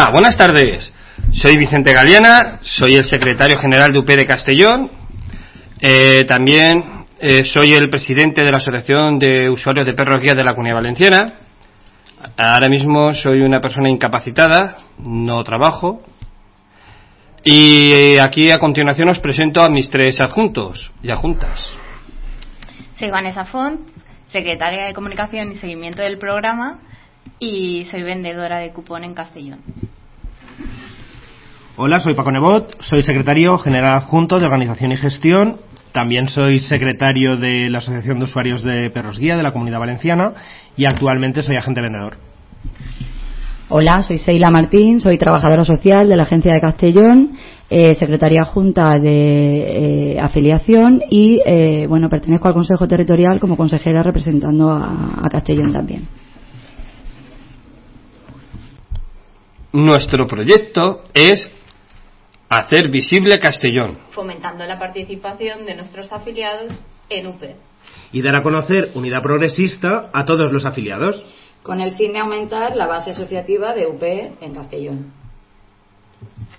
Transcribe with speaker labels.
Speaker 1: Hola, buenas tardes. Soy Vicente Galiana, soy el secretario general de UP de Castellón. También soy el presidente de la Asociación de Usuarios de Perros Guía de la Comunidad Valenciana. Ahora mismo soy una persona incapacitada, no trabajo. Y aquí a continuación os presento a mis tres adjuntos y adjuntas.
Speaker 2: Soy Vanessa Font, secretaria de Comunicación y Seguimiento del programa, y soy vendedora de cupón en Castellón.
Speaker 3: Hola, soy Paco Nebot, soy secretario general adjunto de Organización y Gestión. También soy secretario de la Asociación de Usuarios de Perros Guía de la Comunidad Valenciana y actualmente soy agente vendedor.
Speaker 4: Hola, soy Seila Martín, soy trabajadora social de la Agencia de Castellón, secretaria adjunta de afiliación y pertenezco al Consejo Territorial como consejera representando a Castellón también.
Speaker 1: Nuestro proyecto es hacer visible Castellón,
Speaker 2: fomentando la participación de nuestros afiliados en UP.
Speaker 3: Y dar a conocer Unidad Progresista a todos los afiliados,
Speaker 4: con el fin de aumentar la base asociativa de UP en Castellón.